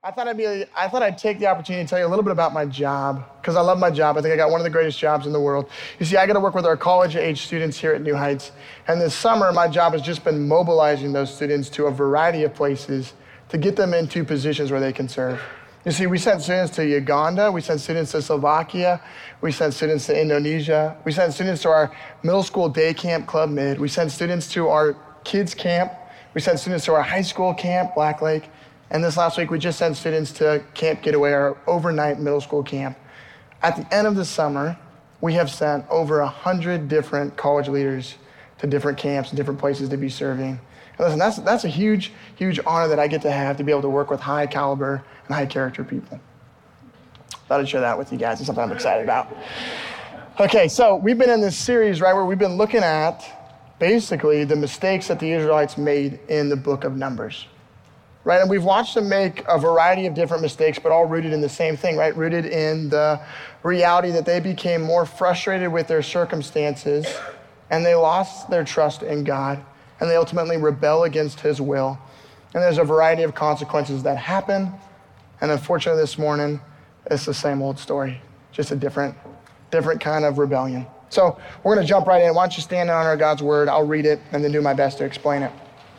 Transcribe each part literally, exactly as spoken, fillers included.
I thought I'd be, I thought I'd take the opportunity to tell you a little bit about my job, because I love my job. I think I got one of the greatest jobs in the world. You see, I got to work with our college-age students here at New Heights, and this summer, my job has just been mobilizing those students to a variety of places to get them into positions where they can serve. You see, we sent students to Uganda, we sent students to Slovakia, we sent students to Indonesia, we sent students to our middle school day camp, Club Mid, we sent students to our kids camp, we sent students to our high school camp, Black Lake, and this last week we just sent students to Camp Getaway, our overnight middle school camp. At the end of the summer, we have sent over a hundred different college leaders to different camps and different places to be serving. And listen, that's, that's a huge, huge honor that I get to have, to be able to work with high caliber and high character people. Thought I'd share that with you guys. It's something I'm excited about. Okay, so we've been in this series, right, where we've been looking at basically the mistakes that the Israelites made in the book of Numbers, right? And we've watched them make a variety of different mistakes, but all rooted in the same thing, right? Rooted in the reality that they became more frustrated with their circumstances and they lost their trust in God and they ultimately rebel against his will. And there's a variety of consequences that happen. And unfortunately this morning, it's the same old story, just a different, different kind of rebellion. So we're gonna jump right in. Why don't you stand and honor God's word? I'll read it and then do my best to explain it.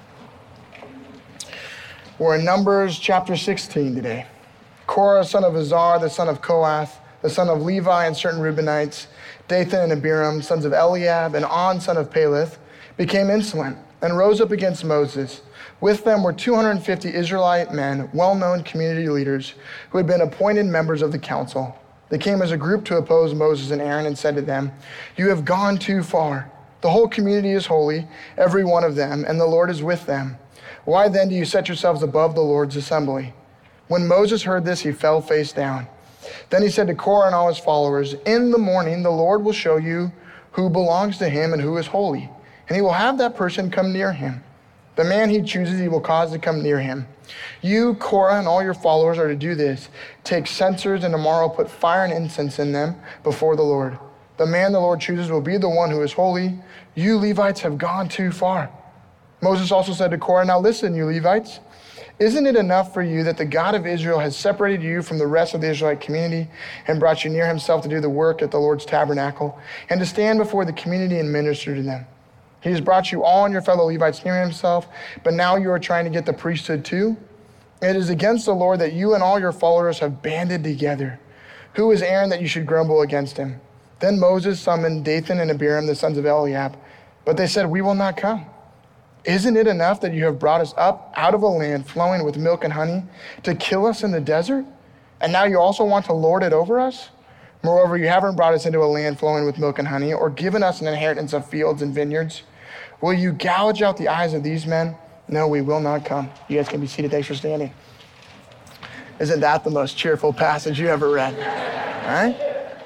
We're in Numbers chapter sixteen today. Korah, son of Azar, the son of Kohath, the son of Levi and certain Reubenites, Dathan and Abiram, sons of Eliab, and On, son of Peleth, became insolent and rose up against Moses. With them were two hundred fifty Israelite men, well-known community leaders, who had been appointed members of the council. They came as a group to oppose Moses and Aaron and said to them, "You have gone too far. The whole community is holy, every one of them, and the Lord is with them. Why then do you set yourselves above the Lord's assembly?" When Moses heard this, he fell face down. Then he said to Korah and all his followers, "In the morning, the Lord will show you who belongs to him and who is holy, and he will have that person come near him. The man he chooses, he will cause to come near him. You, Korah, and all your followers are to do this. Take censers and tomorrow put fire and incense in them before the Lord. The man the Lord chooses will be the one who is holy. You Levites have gone too far." Moses also said to Korah, "Now listen, you Levites. Isn't it enough for you that the God of Israel has separated you from the rest of the Israelite community and brought you near himself to do the work at the Lord's tabernacle and to stand before the community and minister to them? He has brought you all and your fellow Levites near himself, but now you are trying to get the priesthood too? It is against the Lord that you and all your followers have banded together. Who is Aaron that you should grumble against him?" Then Moses summoned Dathan and Abiram, the sons of Eliab, but they said, "We will not come. Isn't it enough that you have brought us up out of a land flowing with milk and honey to kill us in the desert? And now you also want to lord it over us? Moreover, you haven't brought us into a land flowing with milk and honey or given us an inheritance of fields and vineyards. Will you gouge out the eyes of these men? No, we will not come." You guys can be seated. Thanks for standing. Isn't that the most cheerful passage you ever read? All right?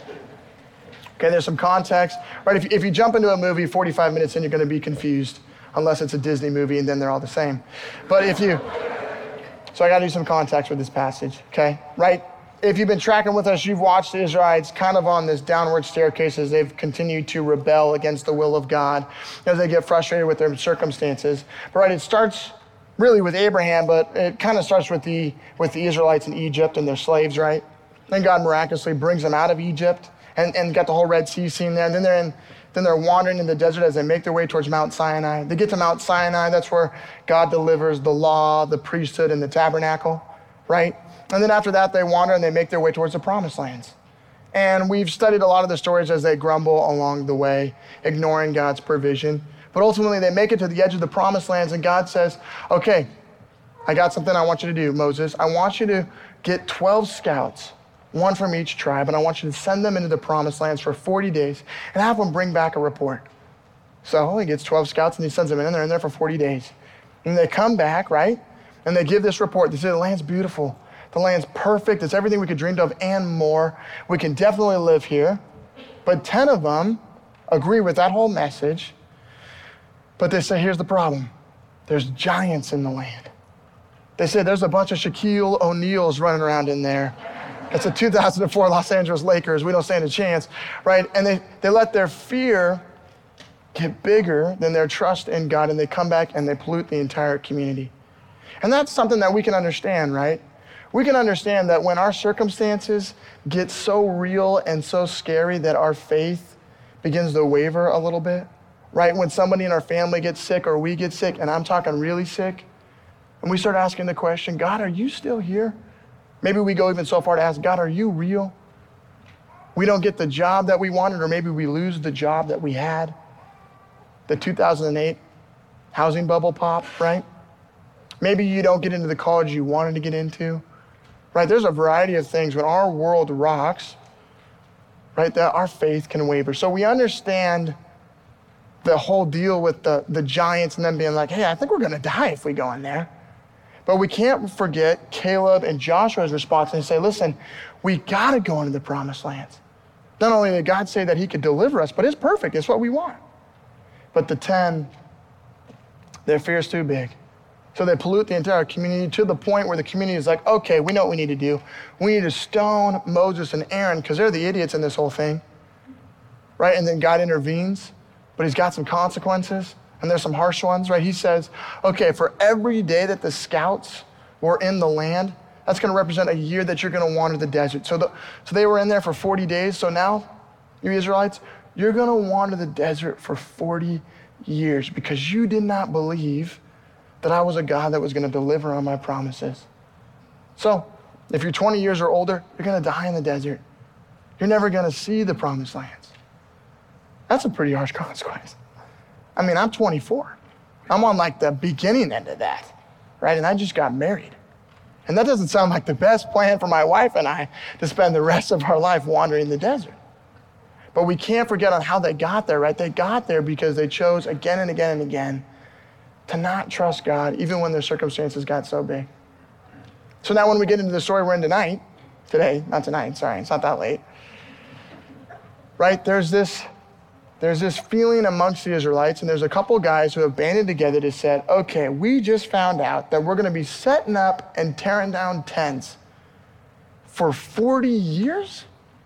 Okay, there's some context. Right, if, if you jump into a movie forty-five minutes in, you're going to be confused, unless it's a Disney movie and then they're all the same. But if you, so I got to do some context with this passage, okay? Right? If you've been tracking with us, you've watched the Israelites kind of on this downward staircase as they've continued to rebel against the will of God, as they get frustrated with their circumstances. But right, it starts really with Abraham, but it kind of starts with the with the Israelites in Egypt and their slaves, right? Then God miraculously brings them out of Egypt and, and got the whole Red Sea scene there. And then they're in Then they're wandering in the desert as they make their way towards Mount Sinai. They get to Mount Sinai. That's where God delivers the law, the priesthood, and the tabernacle, right? And then after that, they wander and they make their way towards the promised lands. And we've studied a lot of the stories as they grumble along the way, ignoring God's provision. But ultimately, they make it to the edge of the promised lands, and God says, "Okay, I got something I want you to do, Moses. I want you to get twelve scouts, one from each tribe, and I want you to send them into the promised lands for forty days and have them bring back a report." So he gets twelve scouts and he sends them in, and they're in there for forty days. And they come back, right? And they give this report. They say, "The land's beautiful. The land's perfect. It's everything we could dream of and more. We can definitely live here." But ten of them agree with that whole message. But they say, here's the problem. There's giants in the land. They say there's a bunch of Shaquille O'Neals running around in there. It's a two thousand four Los Angeles Lakers. We don't stand a chance, right? And they, they let their fear get bigger than their trust in God, and they come back and they pollute the entire community. And that's something that we can understand, right? We can understand that when our circumstances get so real and so scary that our faith begins to waver a little bit, right? When somebody in our family gets sick or we get sick, and I'm talking really sick, and we start asking the question, God, are you still here? Maybe we go even so far to ask, God, are you real? We don't get the job that we wanted, or maybe we lose the job that we had. The two thousand eight housing bubble pop, right? Maybe you don't get into the college you wanted to get into, right? There's a variety of things when our world rocks, right, that our faith can waver. So we understand the whole deal with the, the giants and them being like, hey, I think we're gonna die if we go in there. But we can't forget Caleb and Joshua's response and say, listen, we gotta go into the promised lands. Not only did God say that he could deliver us, but it's perfect, it's what we want. But the ten, their fear's too big. So they pollute the entire community to the point where the community is like, okay, we know what we need to do. We need to stone Moses and Aaron because they're the idiots in this whole thing, right? And then God intervenes, but he's got some consequences, and there's some harsh ones, right? He says, okay, for every day that the scouts were in the land, that's gonna represent a year that you're gonna wander the desert. So, the, so they were in there for forty days, so now, you Israelites, you're gonna wander the desert for forty years because you did not believe that I was a God that was gonna deliver on my promises. So, if you're twenty years or older, you're gonna die in the desert. You're never gonna see the promised lands. That's a pretty harsh consequence. I mean, I'm twenty-four. I'm on like the beginning end of that, right? And I just got married. And that doesn't sound like the best plan for my wife and I to spend the rest of our life wandering the desert. But we can't forget on how they got there, right? They got there because they chose again and again and again to not trust God, even when their circumstances got so big. So now when we get into the story we're in tonight, today, not tonight, sorry, it's not that late, right? There's this, there's this feeling amongst the Israelites, and there's a couple guys who have banded together to say, okay, we just found out that we're gonna be setting up and tearing down tents for forty years?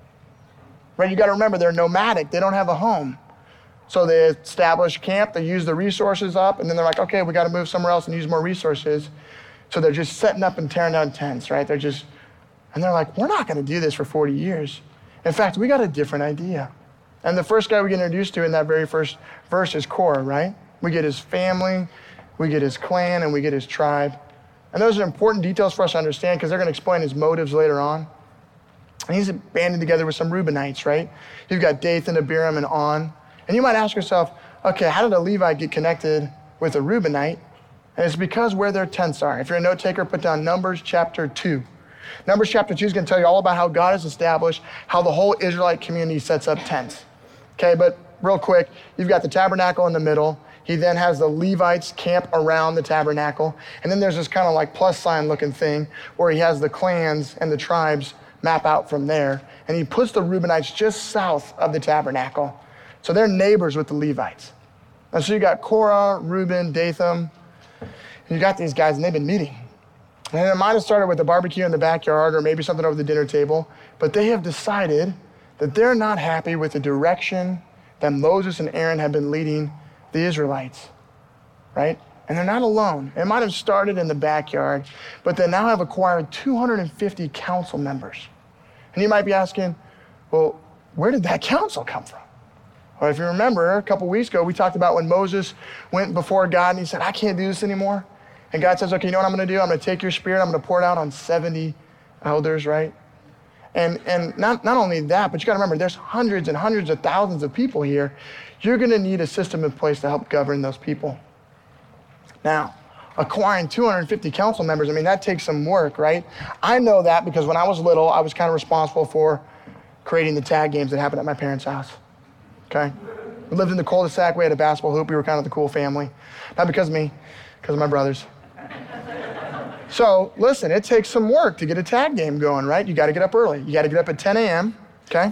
Right, you gotta remember, they're nomadic, they don't have a home. So they establish camp, they use the resources up, and then they're like, okay, we gotta move somewhere else and use more resources. So they're just setting up and tearing down tents, right? They're just, and they're like, we're not gonna do this for forty years. In fact, we got a different idea. And the first guy we get introduced to in that very first verse is Korah, right? We get his family, we get his clan, and we get his tribe. And those are important details for us to understand because they're gonna explain his motives later on. And he's banded together with some Reubenites, right? You've got Dathan, Abiram, and On. And you might ask yourself, okay, how did a Levite get connected with a Reubenite? And it's because where their tents are. If you're a note taker, put down Numbers chapter two. Numbers chapter two is gonna tell you all about how God has established how the whole Israelite community sets up tents. Okay, but real quick, you've got the tabernacle in the middle. He then has the Levites camp around the tabernacle. And then there's this kind of like plus sign looking thing where he has the clans and the tribes map out from there. And he puts the Reubenites just south of the tabernacle. So they're neighbors with the Levites. And so you got Korah, Reuben, Dathan, and you got these guys and they've been meeting. And it might have started with a barbecue in the backyard or maybe something over the dinner table, but they have decided that they're not happy with the direction that Moses and Aaron have been leading the Israelites, right? And they're not alone. It might have started in the backyard, but they now have acquired two hundred fifty council members. And you might be asking, well, where did that council come from? Well, if you remember, a couple weeks ago, we talked about when Moses went before God and he said, I can't do this anymore. And God says, okay, you know what I'm gonna do? I'm gonna take your spirit, I'm gonna pour it out on seventy elders, right? And and not, not only that, but you gotta remember, there's hundreds and hundreds of thousands of people here. You're gonna need a system in place to help govern those people. Now, acquiring two hundred fifty council members, I mean, that takes some work, right? I know that because when I was little, I was kind of responsible for creating the tag games that happened at my parents' house, okay? We lived in the cul-de-sac, we had a basketball hoop, we were kind of the cool family. Not because of me, because of my brothers. So listen, it takes some work to get a tag game going, right? You gotta get up early. You gotta get up at ten a.m., okay?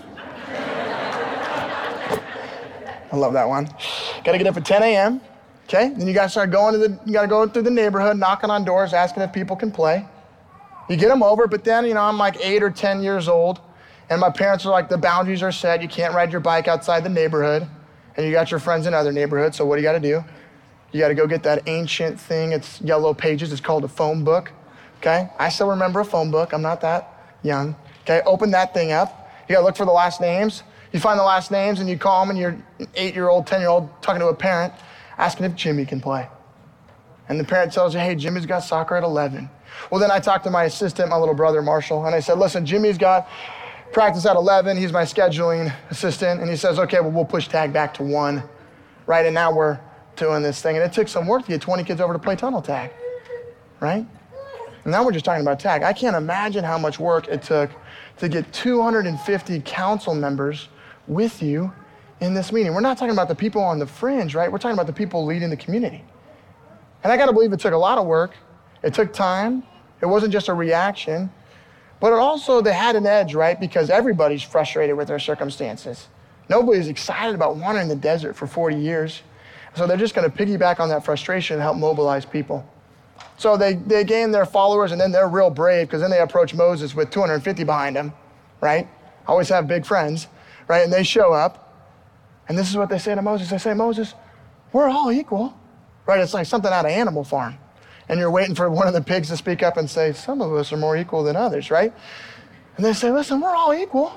I love that one. Gotta get up at ten a.m., okay? Then you gotta start going to the, you gotta go through the neighborhood, knocking on doors, asking if people can play. You get them over, but then, you know, I'm like eight or ten years old, and my parents are like, the boundaries are set. You can't ride your bike outside the neighborhood, and you got your friends in other neighborhoods, so what do you gotta do? You gotta go get that ancient thing. It's yellow pages. It's called a phone book. okay? I still remember a phone book. I'm not that young, okay? Open that thing up. You gotta look for the last names. You find the last names and you call them and you're an eight-year-old, ten-year-old talking to a parent, asking if Jimmy can play. And the parent tells you, hey, Jimmy's got soccer at eleven. Well, then I talked to my assistant, my little brother, Marshall, and I said, listen, Jimmy's got practice at eleven. He's my scheduling assistant. And he says, okay, well, we'll push tag back to one, right? And now we're doing this thing. And it took some work to get twenty kids over to play tunnel tag, right? And now we're just talking about tag. I can't imagine how much work it took to get two hundred fifty council members with you in this meeting. We're not talking about the people on the fringe, right? We're talking about the people leading the community. And I gotta believe it took a lot of work. It took time. It wasn't just a reaction, but it also, they had an edge, right? Because everybody's frustrated with their circumstances. Nobody's excited about wandering the desert for forty years. So they're just gonna piggyback on that frustration and help mobilize people. So they, they gain their followers, and then they're real brave, because then they approach Moses with two hundred fifty behind them, right? Always have big friends, right? And they show up, and this is what they say to Moses. They say, Moses, we're all equal, right? It's like something out of Animal Farm. And you're waiting for one of the pigs to speak up and say, some of us are more equal than others, right? And they say, listen, we're all equal.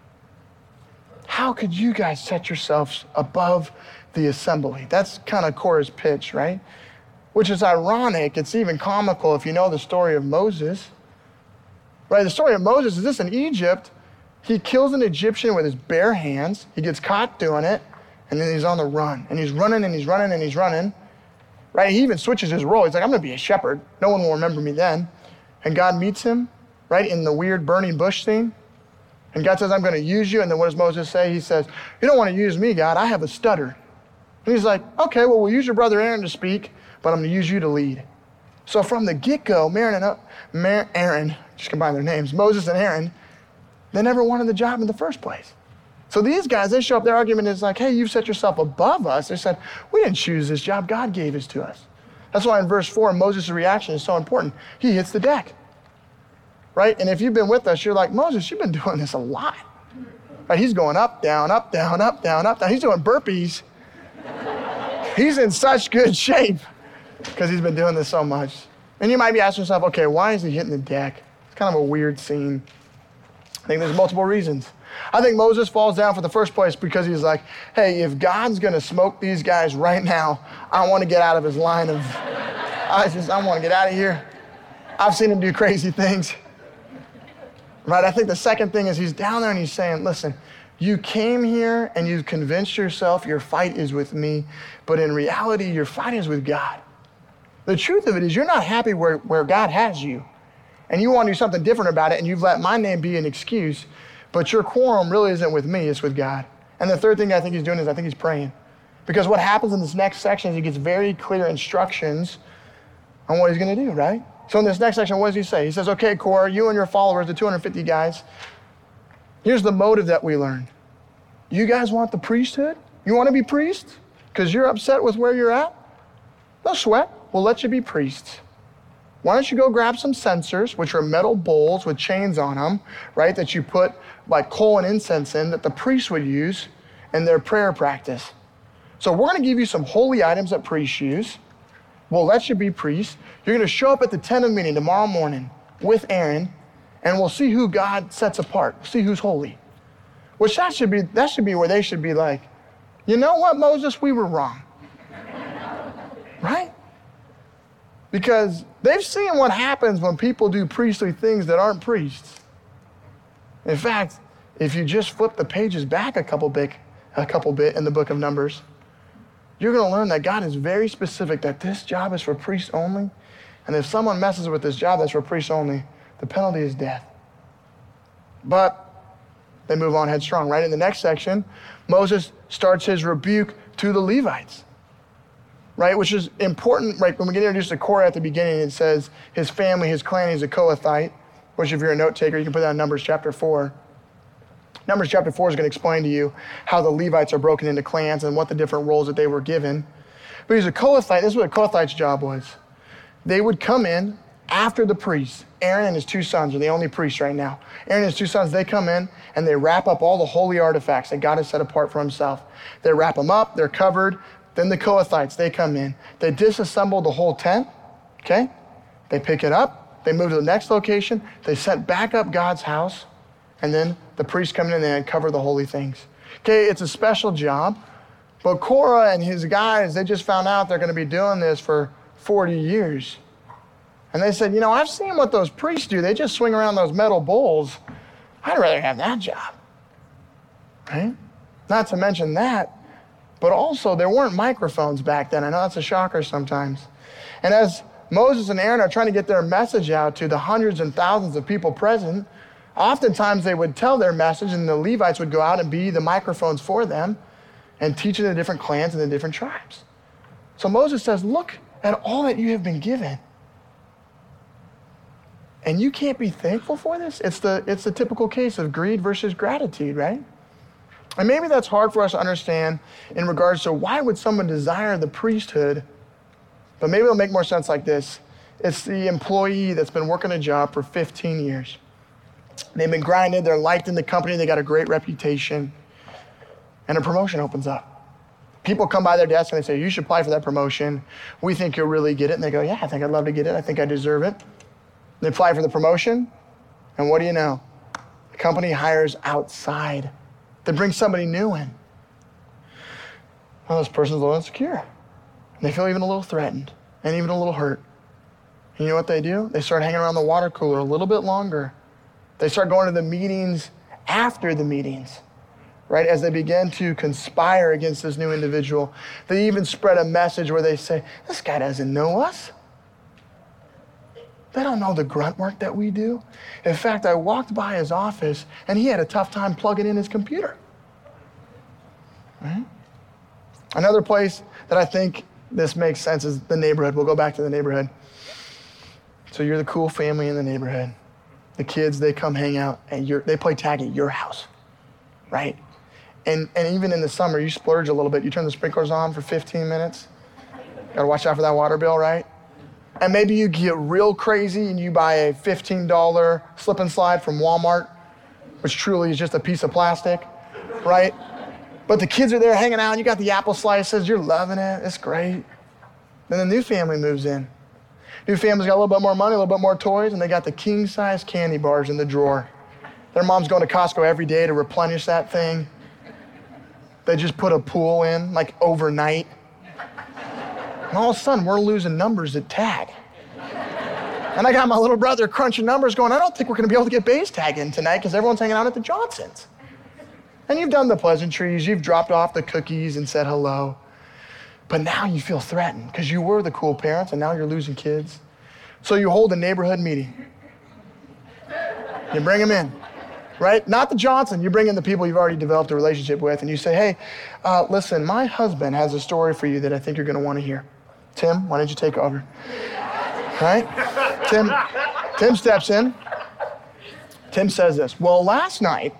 How could you guys set yourselves above the assembly? That's kind of Korah's pitch, right? Which is ironic. It's even comical if you know the story of Moses, right? The story of Moses is this: in Egypt, he kills an Egyptian with his bare hands. He gets caught doing it, and then he's on the run. And he's running and he's running and he's running, right? He even switches his role. He's like, I'm gonna be a shepherd. No one will remember me then. And God meets him, right, in the weird burning bush scene. And God says, I'm gonna use you. And then what does Moses say? He says, you don't wanna use me, God. I have a stutter. And he's like, okay, well, we'll use your brother Aaron to speak, but I'm gonna use you to lead. So from the get-go, Aaron and Mar- Aaron, just combine their names, Moses and Aaron, they never wanted the job in the first place. So these guys, they show up, their argument is like, hey, you've set yourself above us. They said, we didn't choose this job, God gave this to us. That's why in verse four, Moses' reaction is so important. He hits the deck, right? And if you've been with us, you're like, Moses, you've been doing this a lot. Right? He's going up, down, up, down, up, down, up, down. He's doing burpees. He's in such good shape because he's been doing this so much. And you might be asking yourself, okay, why is he hitting the deck? It's kind of a weird scene. I think there's multiple reasons. I think Moses falls down for the first place because he's like, hey, if God's gonna smoke these guys right now, I wanna get out of his line of, I just, I wanna get out of here. I've seen him do crazy things. Right, I think the second thing is he's down there and he's saying, listen, you came here and you've convinced yourself your fight is with me, but in reality, your fight is with God. The truth of it is you're not happy where, where God has you, and you want to do something different about it, and you've let my name be an excuse, but your quorum really isn't with me, it's with God. And the third thing I think he's doing is I think he's praying. Because what happens in this next section is he gets very clear instructions on what he's gonna do, right? So in this next section, what does he say? He says, okay, Korah, you and your followers, the two hundred fifty guys, here's the motive that we learned. You guys want the priesthood? You wanna be priests? Because you're upset with where you're at? No sweat, we'll let you be priests. Why don't you go grab some censers, which are metal bowls with chains on them, right, that you put like coal and incense in that the priests would use in their prayer practice. So we're gonna give you some holy items that priests use. We'll let you be priests. You're gonna show up at the tent of meeting tomorrow morning with Aaron, and we'll see who God sets apart, see who's holy. Which that should be, that should be where they should be like, you know what, Moses, we were wrong. Right? Because they've seen what happens when people do priestly things that aren't priests. In fact, if you just flip the pages back a couple bit, a couple bit in the book of Numbers, you're gonna learn that God is very specific that this job is for priests only. And if someone messes with this job that's for priests only, the penalty is death. But they move on headstrong, right? In the next section, Moses starts his rebuke to the Levites, right? Which is important, right? When we get introduced to Korah at the beginning, it says his family, his clan, he's a Kohathite, which if you're a note taker, you can put that in Numbers chapter four. Numbers chapter four is gonna explain to you how the Levites are broken into clans and what the different roles that they were given. But he's a Kohathite. This is what a Kohathite's job was. They would come in after the priests. Aaron and his two sons are the only priests right now. Aaron and his two sons, they come in and they wrap up all the holy artifacts that God has set apart for himself. They wrap them up, they're covered. Then the Kohathites, they come in. They disassemble the whole tent, okay? They pick it up, They moved to the next location. They set back up God's house. And then the priests come in and they uncover the holy things. Okay, it's a special job. But Korah and his guys, they just found out they're going to be doing this for forty years. And they said, you know, I've seen what those priests do. They just swing around those metal bowls. I'd rather have that job. Right? Not to mention that, but also there weren't microphones back then. I know that's a shocker sometimes. And as Moses and Aaron are trying to get their message out to the hundreds and thousands of people present, oftentimes they would tell their message and the Levites would go out and be the microphones for them and teach in the different clans and the different tribes. So Moses says, look at all that you have been given. And you can't be thankful for this? It's the, it's the typical case of greed versus gratitude, right? And maybe that's hard for us to understand in regards to why would someone desire the priesthood, but maybe it'll make more sense like this. It's the employee that's been working a job for fifteen years. They've been grinding, they're liked in the company, they got a great reputation, and a promotion opens up. People come by their desk and they say, you should apply for that promotion. We think you'll really get it. And they go, yeah, I think I'd love to get it. I think I deserve it. They apply for the promotion, and what do you know? The company hires outside. They bring somebody new in. Well, this person's a little insecure. They feel even a little threatened and even a little hurt. And you know what they do? They start hanging around the water cooler a little bit longer. They start going to the meetings after the meetings, right? As they begin to conspire against this new individual. They even spread a message where they say, this guy doesn't know us. They don't know the grunt work that we do. In fact, I walked by his office and he had a tough time plugging in his computer. Right? Another place that I think this makes sense is the neighborhood. We'll go back to the neighborhood. So you're the cool family in the neighborhood. The kids, they come hang out and you're, they play tag at your house, right? And, and even in the summer, you splurge a little bit. You turn the sprinklers on for fifteen minutes. Gotta watch out for that water bill, right? And maybe you get real crazy and you buy a fifteen dollars slip and slide from Walmart, which truly is just a piece of plastic, right? But the kids are there hanging out, and you got the apple slices, you're loving it, it's great. Then the new family moves in. New family's got a little bit more money, a little bit more toys, and they got the king-size candy bars in the drawer. Their mom's going to Costco every day to replenish that thing. They just put a pool in, like overnight. And all of a sudden, we're losing numbers at tag. And I got my little brother crunching numbers going, I don't think we're going to be able to get base tag in tonight because everyone's hanging out at the Johnsons. And you've done the pleasantries, you've dropped off the cookies and said hello. But now you feel threatened because you were the cool parents and now you're losing kids. So you hold a neighborhood meeting. You bring them in, right? Not the Johnson, you bring in the people you've already developed a relationship with and you say, hey, uh, listen, my husband has a story for you that I think you're going to want to hear. Tim, why don't you take over? Right? Tim, Tim steps in. Tim says this, well, last night,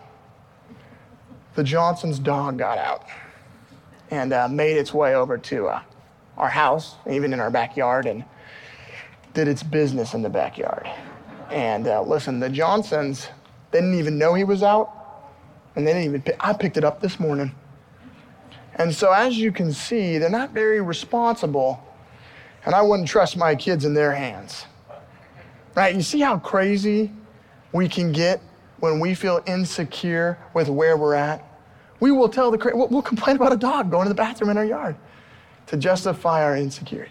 the Johnson's dog got out and uh, made its way over to uh, our house, even in our backyard, and did its business in the backyard. And uh, listen, the Johnsons, they didn't even know he was out, and they didn't even, pick, I picked it up this morning. And so as you can see, they're not very responsible, and I wouldn't trust my kids in their hands. Right, you see how crazy we can get when we feel insecure with where we're at? We will tell the, we'll, we'll complain about a dog going to the bathroom in our yard to justify our insecurity.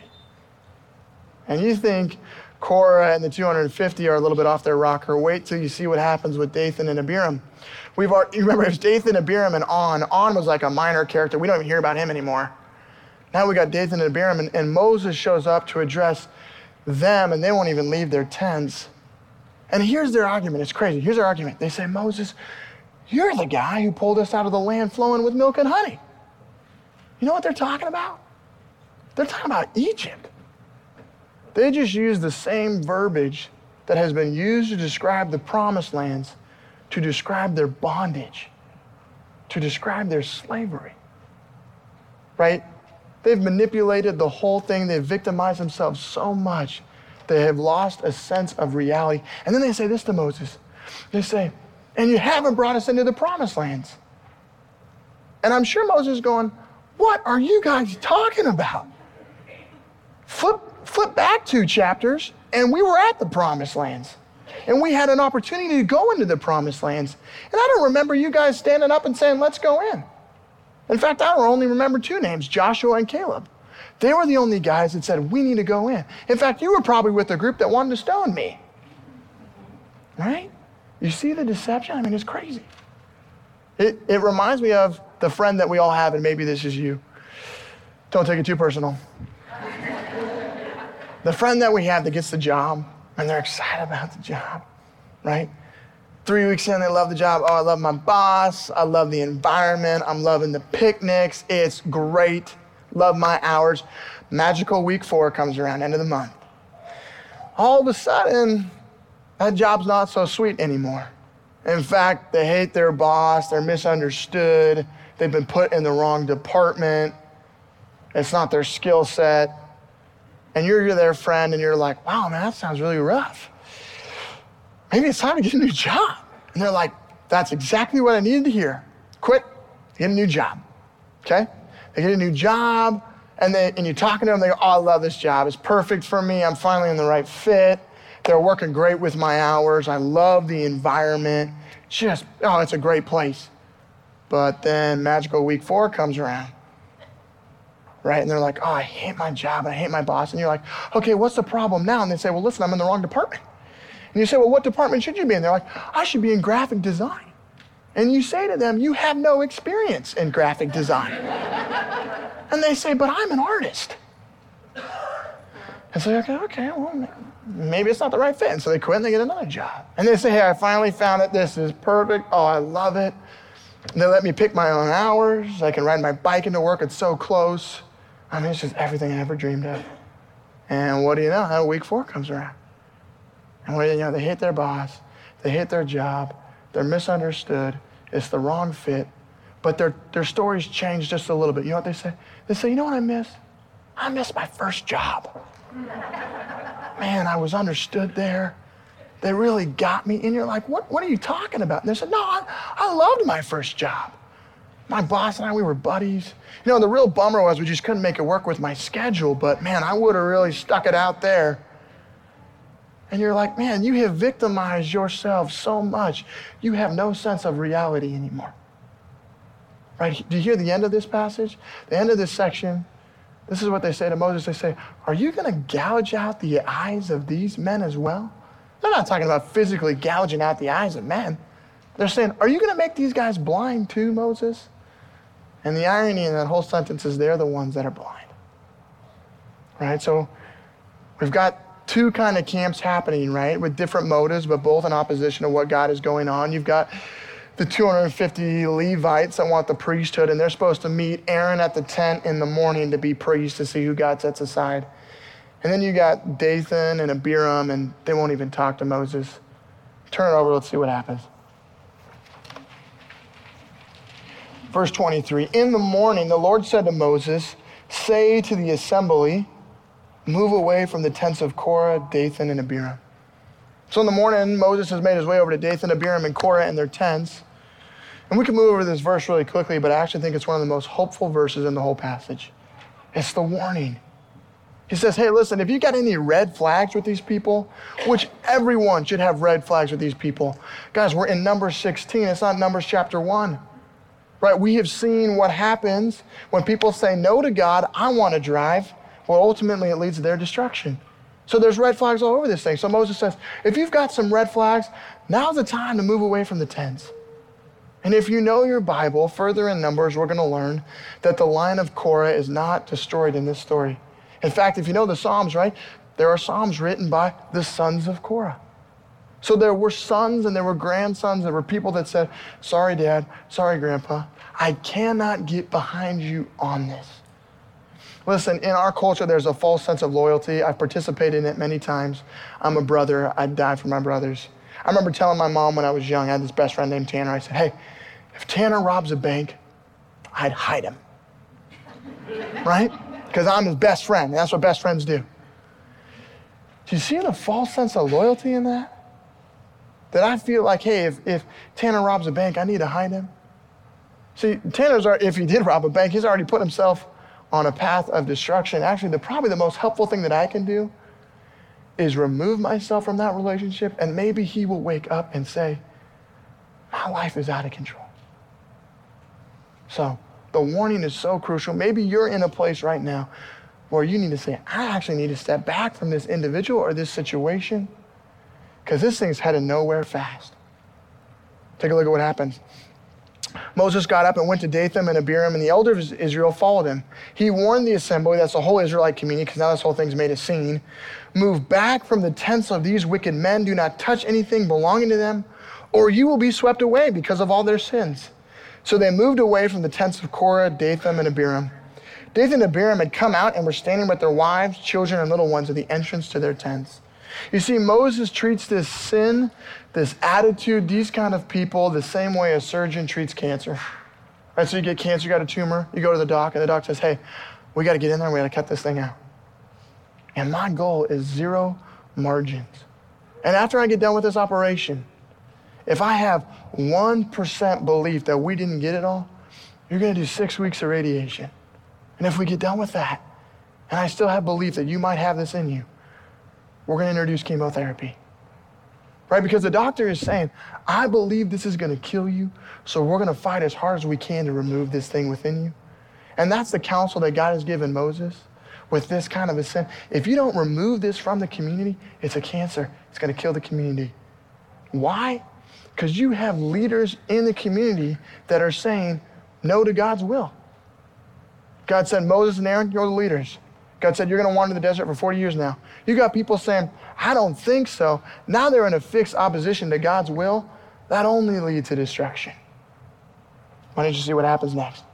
And you think Korah and the two hundred fifty are a little bit off their rocker. Wait till you see what happens with Dathan and Abiram. We've already, you remember it was Dathan, Abiram, and On. On was like a minor character. We don't even hear about him anymore. Now we got Dathan and Abiram, and, and Moses shows up to address them, and they won't even leave their tents. And here's their argument. It's crazy. Here's their argument. They say, Moses, you're the guy who pulled us out of the land flowing with milk and honey. You know what they're talking about? They're talking about Egypt. They just use the same verbiage that has been used to describe the promised lands, to describe their bondage, to describe their slavery, right? They've manipulated the whole thing. They've victimized themselves so much. They have lost a sense of reality. And then they say this to Moses. They say, and you haven't brought us into the promised lands. And I'm sure Moses is going, what are you guys talking about? Flip, flip back two chapters And we were at the promised lands. And we had an opportunity to go into the promised lands. And I don't remember you guys standing up and saying, let's go in. In fact, I only remember two names, Joshua and Caleb. They were the only guys that said, we need to go in. In fact, you were probably with the group that wanted to stone me. Right? You see the deception? I mean, it's crazy. It, it reminds me of the friend that we all have, and maybe this is you. Don't take it too personal. The friend that we have that gets the job, and they're excited about the job, right? Three weeks in, they love the job. Oh, I love my boss. I love the environment. I'm loving the picnics. It's great. Love my hours. Magical week four comes around, end of the month. All of a sudden, that job's not so sweet anymore. In fact, they hate their boss. They're misunderstood. They've been put in the wrong department. It's not their skill set. And you're, you're their friend, and you're like, wow, man, that sounds really rough. Maybe it's time to get a new job. And they're like, that's exactly what I needed to hear. Quit, get a new job, okay? They get a new job, and, they, and you're talking to them, they go, oh, I love this job. It's perfect for me. I'm finally in the right fit. They're working great with my hours. I love the environment. Just, oh, it's a great place. But then magical week four comes around. Right? And they're like, oh, I hate my job, and I hate my boss. And you're like, okay, what's the problem now? And they say, well, listen, I'm in the wrong department. And you say, well, what department should you be in? They're like, I should be in graphic design. And you say to them, you have no experience in graphic design. And they say, but I'm an artist. And so you're like, okay, well, maybe it's not the right fit. And so they quit and they get another job. And they say, hey, I finally found it. This is perfect. Oh, I love it. And they let me pick my own hours. I can ride my bike into work. It's so close. I mean, it's just everything I ever dreamed of. And what do you know? How week four comes around. And what do you know? They hate their boss. They hate their job. They're misunderstood. It's the wrong fit. But their, their stories change just a little bit. You know what they say? They say, you know what I miss? I miss my first job. Man, I was understood there. They really got me. And you're like, what, what are you talking about? And they said, no, I, I loved my first job. My boss and I, we were buddies. You know, the real bummer was we just couldn't make it work with my schedule, but man, I would have really stuck it out there. And you're like, man, you have victimized yourself so much. You have no sense of reality anymore. Right? Do you hear the end of this passage? The end of this section, this is what they say to Moses. They say, are you going to gouge out the eyes of these men as well? They're not talking about physically gouging out the eyes of men. They're saying, are you going to make these guys blind too, Moses? And the irony in that whole sentence is they're the ones that are blind. Right? So we've got two kind of camps happening, right? With different motives, but both in opposition to what God is going on. You've got the two hundred fifty Levites that want the priesthood, and they're supposed to meet Aaron at the tent in the morning to be priests to see who God sets aside. And then you got Dathan and Abiram, and they won't even talk to Moses. Turn it over, let's see what happens. Verse twenty-three, in the morning, the Lord said to Moses, say to the assembly, move away from the tents of Korah, Dathan, and Abiram. So in the morning, Moses has made his way over to Dathan, Abiram, and Korah and their tents. And we can move over this verse really quickly, but I actually think it's one of the most hopeful verses in the whole passage. It's the warning. He says, hey, listen, if you got any red flags with these people, which everyone should have red flags with these people. Guys, we're in Numbers sixteen. It's not Numbers chapter one. Right? We have seen what happens when people say no to God, I want to drive. Well, ultimately, it leads to their destruction. So there's red flags all over this thing. So Moses says, if you've got some red flags, now's the time to move away from the tents. And if you know your Bible, further in Numbers, we're going to learn that the line of Korah is not destroyed in this story. In fact, if you know the Psalms, right, there are Psalms written by the sons of Korah. So there were sons and there were grandsons. There were people that said, sorry, Dad, sorry, Grandpa, I cannot get behind you on this. Listen, in our culture, there's a false sense of loyalty. I've participated in it many times. I'm a brother. I'd die for my brothers. I remember telling my mom when I was young, I had this best friend named Tanner. I said, hey, if Tanner robs a bank, I'd hide him. Right? Because I'm his best friend. That's what best friends do. Do you see the false sense of loyalty in that? That I feel like, hey, if, if Tanner robs a bank, I need to hide him. See, Tanner's, if he did rob a bank, he's already put himself on a path of destruction. Actually, the probably the most helpful thing that I can do is remove myself from that relationship, and maybe he will wake up and say, my life is out of control. So the warning is so crucial. Maybe you're in a place right now where you need to say, I actually need to step back from this individual or this situation because this thing's headed nowhere fast. Take a look at what happens. Moses got up and went to Dathan and Abiram, and the elders of Israel followed him. He warned the assembly, that's the whole Israelite community, because now this whole thing's made a scene. Move back from the tents of these wicked men. Do not touch anything belonging to them, or you will be swept away because of all their sins. So they moved away from the tents of Korah, Dathan, and Abiram. Dathan and Abiram had come out and were standing with their wives, children, and little ones at the entrance to their tents. You see, Moses treats this sin, this attitude, these kind of people the same way a surgeon treats cancer. Right? So you get cancer, you got a tumor, you go to the doc, and the doc says, hey, we got to get in there, we got to cut this thing out. And my goal is zero margins. And after I get done with this operation, if I have one percent belief that we didn't get it all, you're going to do six weeks of radiation. And if we get done with that, and I still have belief that you might have this in you, we're going to introduce chemotherapy. Right? Because the doctor is saying, I believe this is going to kill you, so we're going to fight as hard as we can to remove this thing within you. And that's the counsel that God has given Moses with this kind of a sin. If you don't remove this from the community, it's a cancer. It's going to kill the community. Why? Because you have leaders in the community that are saying no to God's will. God said, Moses and Aaron, you're the leaders. God said, you're going to wander the desert for forty years now. You got people saying, I don't think so. Now they're in a fixed opposition to God's will. That only leads to destruction. Why don't you see what happens next?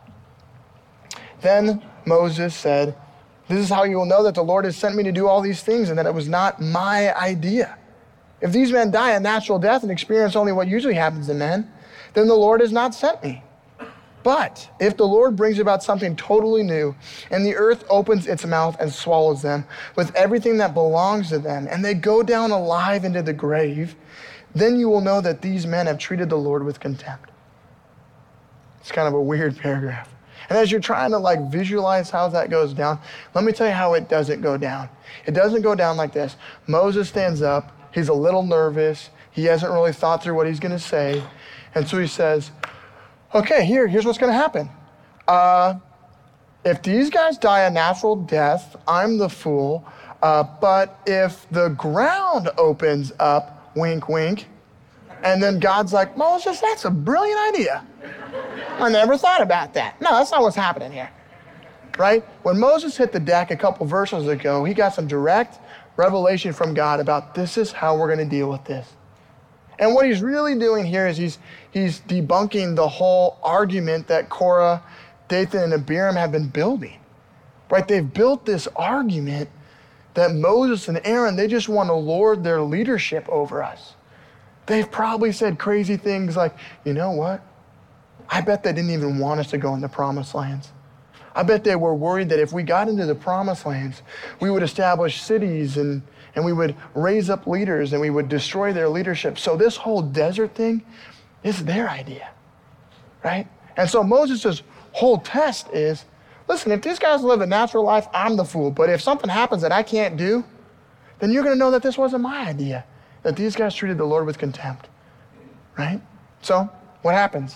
Then Moses said, this is how you will know that the Lord has sent me to do all these things and that it was not my idea. If these men die a natural death and experience only what usually happens to men, then the Lord has not sent me. But if the Lord brings about something totally new, and the earth opens its mouth and swallows them with everything that belongs to them, and they go down alive into the grave, then you will know that these men have treated the Lord with contempt. It's kind of a weird paragraph. And as you're trying to like visualize how that goes down, let me tell you how it doesn't go down. It doesn't go down like this. Moses stands up. He's a little nervous. He hasn't really thought through what he's going to say. And so he says, okay, here, here's what's going to happen. Uh, if these guys die a natural death, I'm the fool. Uh, but if the ground opens up, wink, wink, and then God's like, Moses, that's a brilliant idea. I never thought about that. No, that's not what's happening here, right? When Moses hit the deck a couple verses ago, he got some direct revelation from God about this is how we're going to deal with this. And what he's really doing here is he's he's debunking the whole argument that Korah, Dathan, and Abiram have been building, right? They've built this argument that Moses and Aaron, they just want to lord their leadership over us. They've probably said crazy things like, you know what? I bet they didn't even want us to go into promised lands. I bet they were worried that if we got into the promised lands, we would establish cities and, and we would raise up leaders and we would destroy their leadership. So this whole desert thing is their idea, right? And so Moses' whole test is, listen, if these guys live a natural life, I'm the fool. But if something happens that I can't do, then you're going to know that this wasn't my idea, that these guys treated the Lord with contempt, right? So what happens?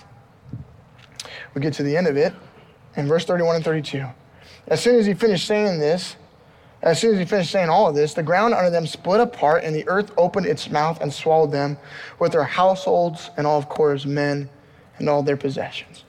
We get to the end of it in verse thirty-one and thirty-two. As soon as he finished saying this, as soon as he finished saying all of this, the ground under them split apart and the earth opened its mouth and swallowed them with their households and all of Korah's men and all their possessions.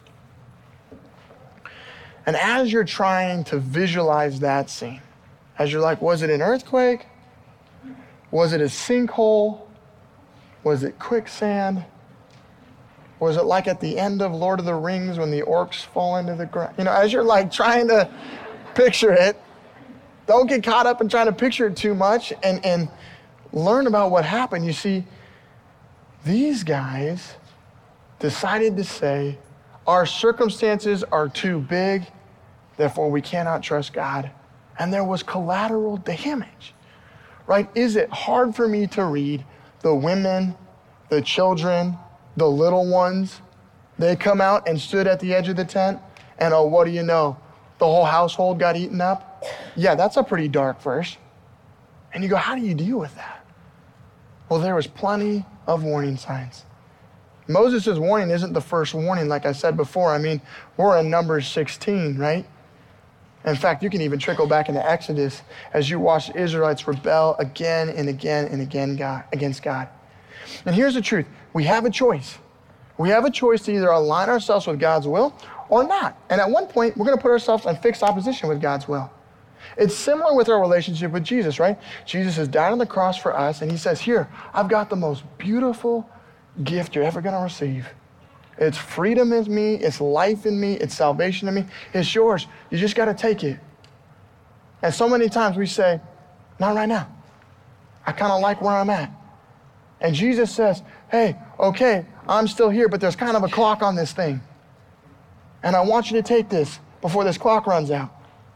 And as you're trying to visualize that scene, as you're like, was it an earthquake? Was it a sinkhole? Was it quicksand? Was it like at the end of Lord of the Rings when the orcs fall into the ground? You know, as you're like trying to picture it, don't get caught up in trying to picture it too much and, and learn about what happened. You see, these guys decided to say, our circumstances are too big, therefore we cannot trust God. And there was collateral damage, right? Is it hard for me to read the women, the children, the little ones? They come out and stood at the edge of the tent, and oh, what do you know? The whole household got eaten up. Yeah, that's a pretty dark verse. And you go, how do you deal with that? Well, there was plenty of warning signs. Moses' warning isn't the first warning, like I said before. I mean, we're in Numbers sixteen, right? In fact, you can even trickle back into Exodus as you watch the Israelites rebel again and again and again God, against God. And here's the truth. We have a choice. We have a choice to either align ourselves with God's will or not. And at one point, we're going to put ourselves in fixed opposition with God's will. It's similar with our relationship with Jesus, right? Jesus has died on the cross for us, and he says, here, I've got the most beautiful gift you're ever going to receive. It's freedom in me, it's life in me, it's salvation in me. It's yours. You just got to take it. And so many times we say, not right now. I kind of like where I'm at. And Jesus says, hey, okay, I'm still here, but there's kind of a clock on this thing. And I want you to take this before this clock runs out.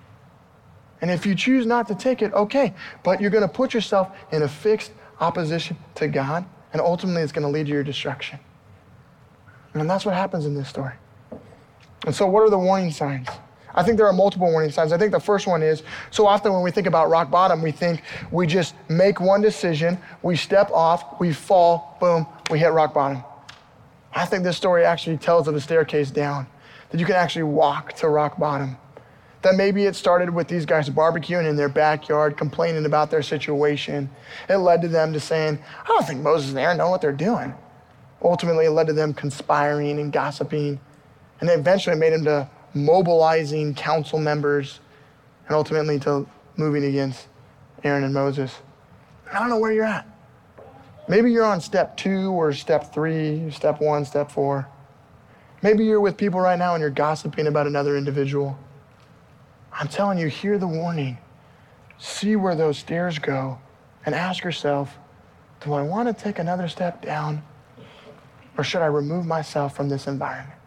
And if you choose not to take it, okay, but you're going to put yourself in a fixed opposition to God, and ultimately it's going to lead to your destruction. And that's what happens in this story. And so what are the warning signs? I think there are multiple warning signs. I think the first one is, so often when we think about rock bottom, we think we just make one decision, we step off, we fall, boom, we hit rock bottom. I think this story actually tells of a staircase down, that you can actually walk to rock bottom. That maybe it started with these guys barbecuing in their backyard, complaining about their situation. It led to them to saying, I don't think Moses and Aaron know what they're doing. Ultimately, it led to them conspiring and gossiping. And it eventually made them to mobilizing council members and ultimately to moving against Aaron and Moses. I don't know where you're at. Maybe you're on step two or step three, step one, step four. Maybe you're with people right now and you're gossiping about another individual. I'm telling you, hear the warning. See where those stairs go and ask yourself, do I want to take another step down, or should I remove myself from this environment?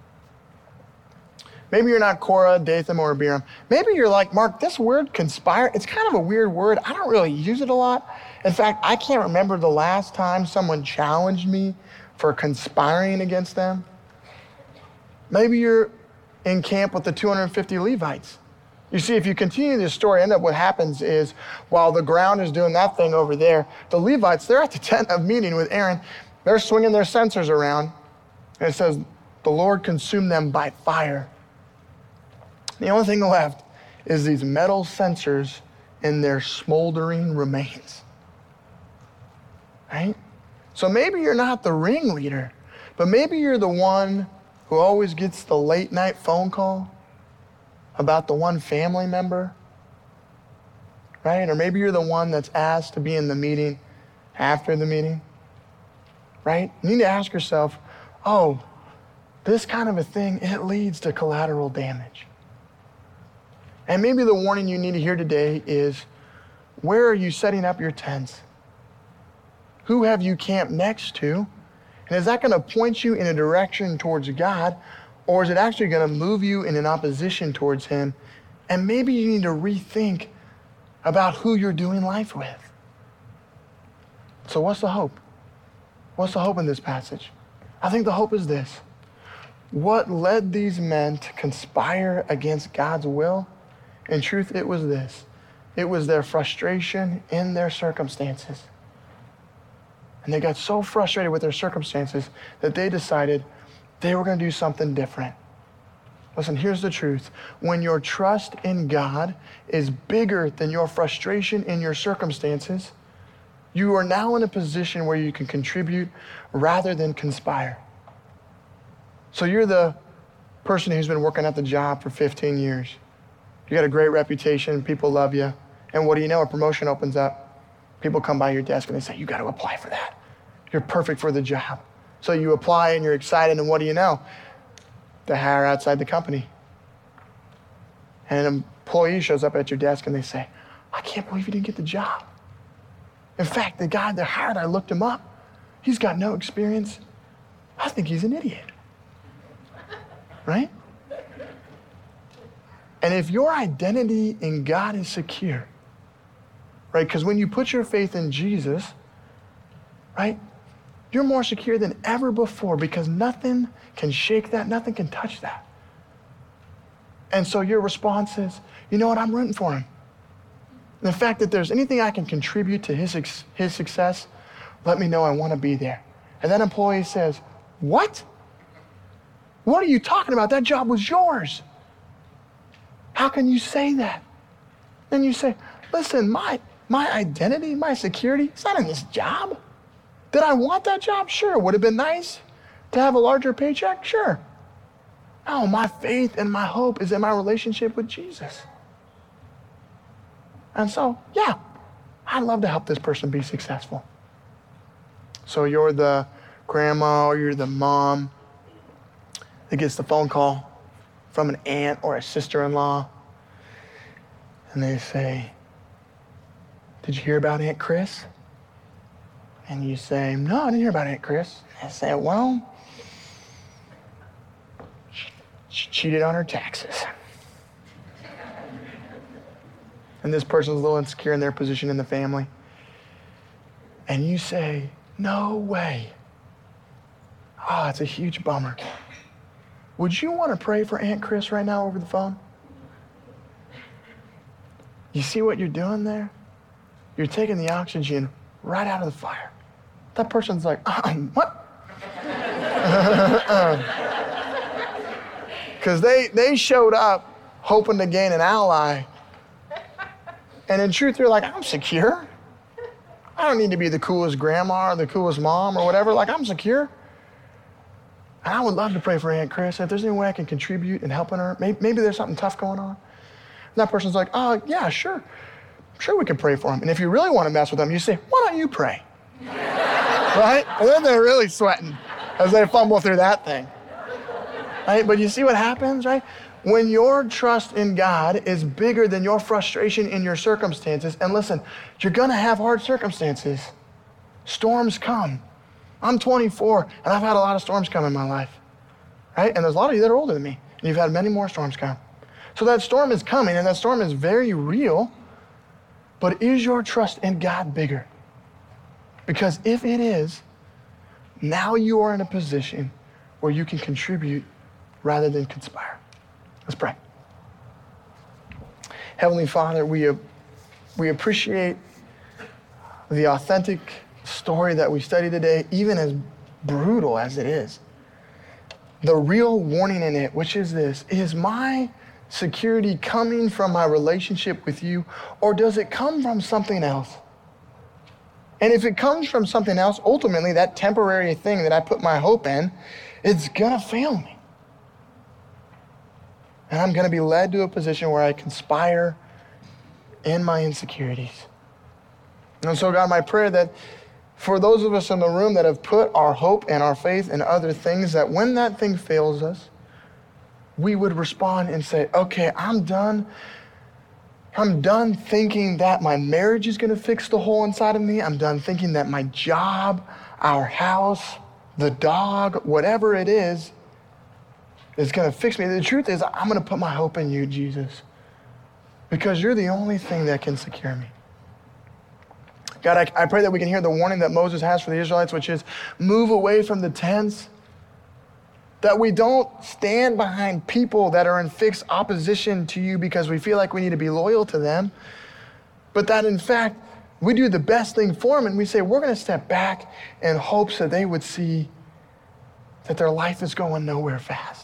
Maybe you're not Korah, Dathan, or Abiram. Maybe you're like, Mark, this word conspire, it's kind of a weird word. I don't really use it a lot. In fact, I can't remember the last time someone challenged me for conspiring against them. Maybe you're in camp with the two hundred fifty Levites. You see, if you continue this story, end up what happens is, while the ground is doing that thing over there, the Levites, they're at the tent of meeting with Aaron. They're swinging their censers around. And it says, the Lord consumed them by fire. The only thing left is these metal censers and their smoldering remains. Right? So maybe you're not the ringleader, but maybe you're the one who always gets the late night phone call about the one family member, right? Or maybe you're the one that's asked to be in the meeting after the meeting, right? You need to ask yourself, oh, this kind of a thing, it leads to collateral damage. And maybe the warning you need to hear today is, where are you setting up your tents? Who have you camped next to? And is that going to point you in a direction towards God, or is it actually going to move you in an opposition towards him? And maybe you need to rethink about who you're doing life with. So what's the hope? What's the hope in this passage? I think the hope is this. What led these men to conspire against God's will? In truth, it was this. It was their frustration in their circumstances. And they got so frustrated with their circumstances that they decided they were going to do something different. Listen, here's the truth. When your trust in God is bigger than your frustration in your circumstances, you are now in a position where you can contribute rather than conspire. So you're the person who's been working at the job for fifteen years. You got a great reputation, people love you, and what do you know? A promotion opens up. People come by your desk and they say, you got to apply for that. You're perfect for the job. So you apply and you're excited, and what do you know? They hire outside the company. And an employee shows up at your desk and they say, I can't believe you didn't get the job. In fact, the guy that hired, I looked him up. He's got no experience. I think he's an idiot. Right? And if your identity in God is secure, right? Because when you put your faith in Jesus, right? You're more secure than ever before because nothing can shake that, nothing can touch that. And so your response is, you know what, I'm rooting for him. And the fact that there's anything I can contribute to his, his success, let me know I want to be there. And that employee says, what? What are you talking about? That job was yours. How can you say that? Then you say, listen, my, my identity, my security, it's not in this job. Did I want that job? Sure. Would it have been nice to have a larger paycheck? Sure. No, my faith and my hope is in my relationship with Jesus. And so, yeah, I'd love to help this person be successful. So you're the grandma or you're the mom that gets the phone call from an aunt or a sister-in-law, and they say, did you hear about Aunt Chris? And you say, no, I didn't hear about Aunt Chris. And I say, well, she cheated on her taxes. And this person's a little insecure in their position in the family. And you say, no way. Oh, it's a huge bummer. Would you want to pray for Aunt Chris right now over the phone? You see what you're doing there? You're taking the oxygen right out of the fire. That person's like, um, what? Because they, they showed up hoping to gain an ally. And in truth, they're like, I'm secure. I don't need to be the coolest grandma or the coolest mom or whatever. Like, I'm secure. And I would love to pray for Aunt Chris. If there's any way I can contribute in helping her, maybe, maybe there's something tough going on. And that person's like, oh, yeah, sure. Sure, we can pray for him. And if you really want to mess with them, you say, why don't you pray? Right? And then they're really sweating as they fumble through that thing. Right? But you see what happens, right? When your trust in God is bigger than your frustration in your circumstances, and listen, you're going to have hard circumstances. Storms come. I'm twenty-four, and I've had a lot of storms come in my life, right? And there's a lot of you that are older than me, and you've had many more storms come. So that storm is coming, and that storm is very real, but is your trust in God bigger? Because if it is, now you are in a position where you can contribute rather than conspire. Let's pray. Heavenly Father, we, uh, we appreciate the authentic story that we studied today, even as brutal as it is. The real warning in it, which is this, is my security coming from my relationship with you, or does it come from something else? And if it comes from something else, ultimately that temporary thing that I put my hope in, it's gonna fail me. And I'm gonna be led to a position where I conspire in my insecurities. And so God, my prayer that for those of us in the room that have put our hope and our faith in other things, that when that thing fails us, we would respond and say, okay, I'm done. I'm done thinking that my marriage is gonna fix the hole inside of me. I'm done thinking that my job, our house, the dog, whatever it is, is gonna fix me. The truth is, I'm gonna put my hope in you, Jesus, because you're the only thing that can secure me. God, I, I pray that we can hear the warning that Moses has for the Israelites, which is move away from the tents, that we don't stand behind people that are in fixed opposition to you because we feel like we need to be loyal to them, but that in fact, we do the best thing for them and we say, we're gonna step back in hopes that they would see that their life is going nowhere fast.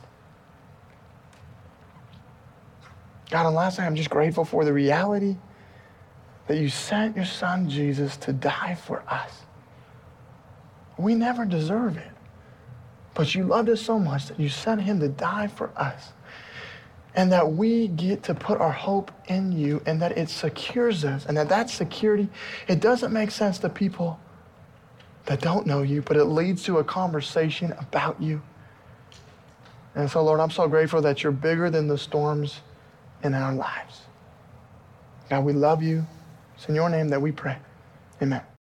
God, and lastly, I'm just grateful for the reality that you sent your son, Jesus, to die for us. We never deserve it, but you loved us so much that you sent him to die for us, and that we get to put our hope in you, and that it secures us, and that that security, it doesn't make sense to people that don't know you, but it leads to a conversation about you. And so, Lord, I'm so grateful that you're bigger than the storms in our lives. God, we love you. It's in your name that we pray. Amen.